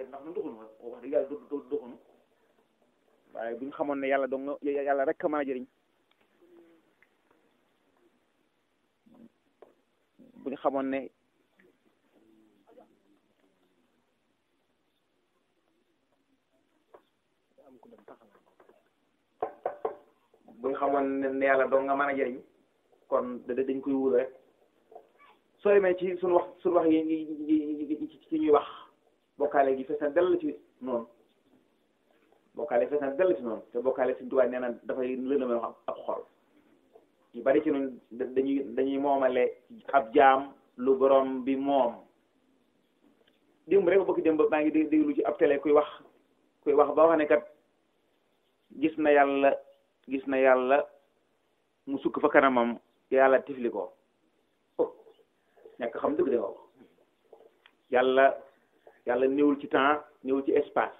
waaye ndax nu doxunu wax dëgg yàlla doxunu waaye bu ñu xamoon ne yàlla dong yàlla rek a mën a jëriñ bu ñu xamoon ne yàlla dong nga mën a jëriñ kon dañ koy wóolu rek soo demee ci suñu wax yi ci ñuy wax bokkaale gi fees na dell ci noonu bokkaale fees na dell ci noonu te bokkaale Sëriñ Tuubaa nee na dafay lëndëmal wax ab xol ñu bari ci noonu dañuy moomale ab jaam lu borom bi moom démb rek bokki démb maa ngi déglu ci ab télé kuy wax ba wax ne kat gis na yàlla mu sukk fa kanamam yàlla tifli ko ñàkk xam dëgg de wax yàlla néewul ci temps néewul ci espace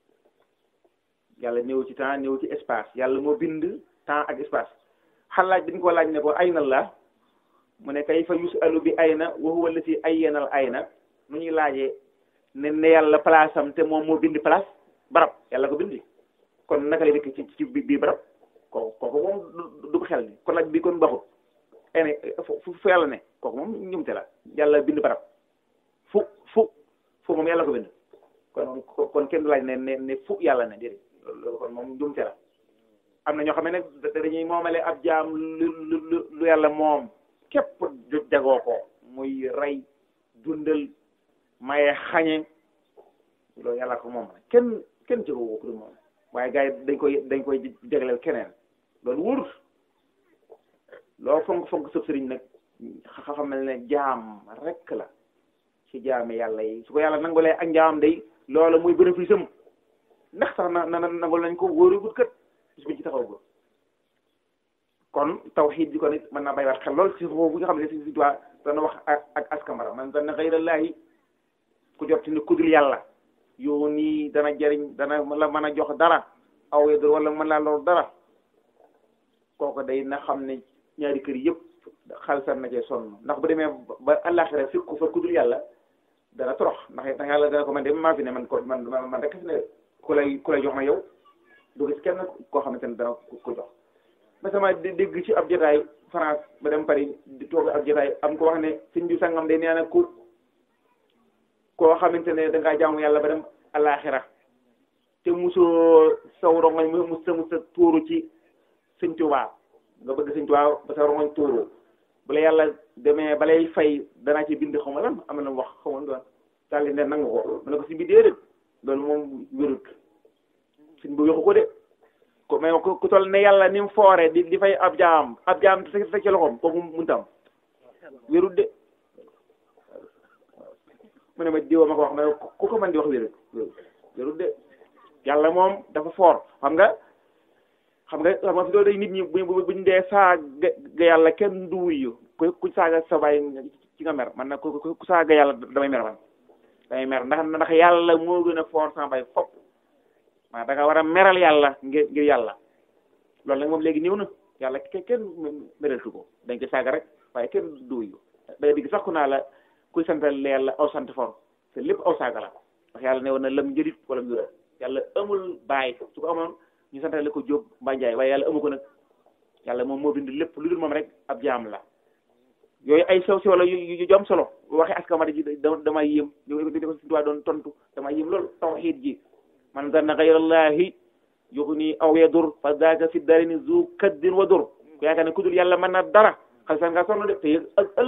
yàlla néewul ci temps néewul ci espace yàlla moo bind temps ak espace xalaaj dañ ko laaj ne ko ayna la mu ne kayfa yusalu bi ayna wa huwa allati ayyanal ayna nu ñuy laajee ne yàlla place am te moom moo bind place barab yàlla ko bindi kon naka lay dëkk ci bii barab kooku moom du ko xel ni kon laaj bi kon baxut ene fu yàlla ne kooku moom ñumte la yàlla bind barab fu moom yàlla ko bind kon kenn du laaj ne fu yàlla ne déedéet loolu kon moom ñumte la am na ñoo xam ne nag dañuy moomale ab jaam lu yàlla moom képp jagoo ko muy rey dundal maye xañe loolu yàlla ko moom kenn jagoo ko du moom waaye gars yi dañ koy jagleel keneen loolu wóorut loo fonk sëb sëriñ nag xamal ne jaam rek la ci jaami yàlla yi su ko yàlla nangulee ak njaam day loola muy bénéfice am ndax sax na nangul nañ ko wóoru gut kët bis buñ ci taxaw gut kon tawxiid bi kon it mën naa bàyyiwaat xel lool ci foofu nga xam ne si doit dana wax ak askamara man dana xayrallaahi ku jot ni kudul yàlla yow nii dana jëriñ dana la mën a jox dara aw yedul wala mën laa lor dara kooku day na xam ne ñaari kër yëpp xalsal na cee sonn ndax bu demee ba àllaaxira fikku fa kudul yàlla dana torox ndax yàlla dana ko man de maa fi ne man rek fi ne ku lay jox ma yow du gis kenn koo xamante ne dana ko jox ma sama dégg ci ab jotaay France ba dem Paris di toog ab jotaay am ko wax ne sëñ bi sangam de nee na koo xamante ne dangaa jaamu yàlla ba dem àllaaxira te musoo saw rongoñ musa tuuru ci sëñ Tuubaa nga bëgg sëñ Tuubaa ba sa rongoñ tuuru bu la yàlla demee balay fay danaa ci bind xaw ma lan am na wax xaw ma doon daal di ne nangu ko mu ne ko si bi déedéet loolu moom wérut suñ bu yoxu ko de ko mais ku toll ne yàlla ni mu foore di fay ab jaam te ci loxoom kooku mun tam wérut de mu ne ma diwa ma ko wax mais ku ko mën di wax wérut de yàlla moom dafa foor xam nga fi doo day nit ñi buñ dee saaga yàlla kenn du wuyu ku saaga sa baay ci nga mer man nag ku saaga yàlla damay mer ndax yàlla moo gën a foor sa baay fopp maa da nga war a meral yàlla ngir yàlla loolu nag moom léegi ñëw na yàlla kenn meraltu ko dañ ko saaga rek waaye kenn du wuyu day digg sax ku naa la kuy santal yàlla aw sant for te lépp aw saaga la ndax yàlla ne woon na lam njërit wala njura yàlla amul baay su ko amoon ñu santale ko Jóob mbaa Njaay waaye yàlla amu ko nag yàlla moom moo bind lépp lu dul moom rek ab jaam la yooyu ay sew sew la yu jom solo waxee askamara ji damay yéem di ko si doon tontu damay yéem loolu tawxiid ji man zanna gayrallahi yughni aw yadur fa daaka fi darini zu kaddin wa dur ku yaakaar ne ku dul yàlla mën na dara xalisan nga sonn de te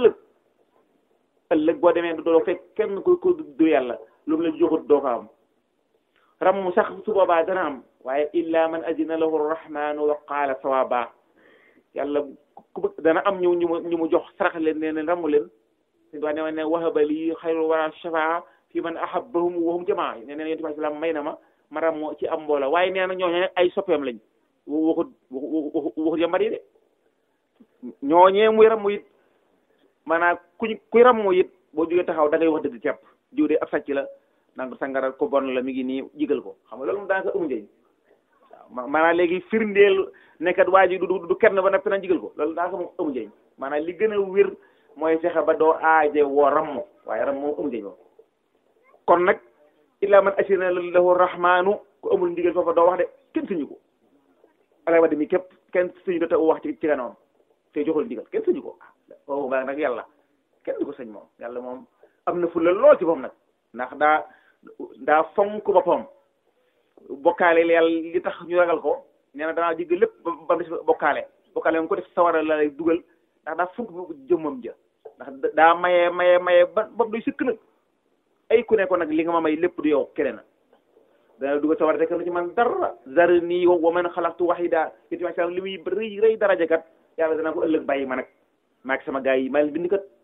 ëllëg boo demee doo fekk kenn ku du yàlla lu mu la joxut doo ko am ram sax su boobaa dana am waaye illa man adina lahu rahmanu wa qaala sawaba yàlla ku dana am ñu mu jox sarax leen ne leen ramu leen si doit ne wahaba li xayru wara shafaa fi man ahabbahum wa hum jamaa ne neen yonent bi sallam may na ma ramoo ci am mbooloo waaye nee na ñooñee ay soppeem lañ waxut yambar yi de ñooñee muy ramu it maanaam kuy ramu it boo jógee taxaw da ngay wax dëgg kepp jiw de ab sàcc la nanga sangaral ko bon la mi ngi nii jigal ko xam nga loolu moom daanaka amu njëriñ waaw maanaam léegi firndeel nekkat waa ji du kenn ba noppi naan jigal ko loolu daanaka moom amu njëriñ maanaam li gën a wér mooy fexe ba doo aaje woo ramm waaye ram moom amu njëriñ moom kon nag illa man asina lahu rahmanu ku amul ndigal foofa doo wax de kenn sañu ko ala wa demi képp kenn sañu do te wax ci kanam te joxul ndigal kenn sañu ko waaw ba nag yàlla kenn du ko sañ moom yàlla moom am na fulla lool ci moom nag ndax daa fonk boppam bokkaale yàlla li tax ñu ragal ko nee na danaa jégg lépp ba des bokkaale moom ko def sawara la lay dugal ndax daa fonk jëmmam ja ndax daa maye ba doy sëkk nag ay ku ne ko nag li nga ma may lépp du yow keneen dana dugal sawara te kenn ci man dara zarni wa man xalaqtu wahida li muy rëy daraja kat yàlla danaa ko ëllëg bàyyi ma nag maag sama gars yi maa leen bind kat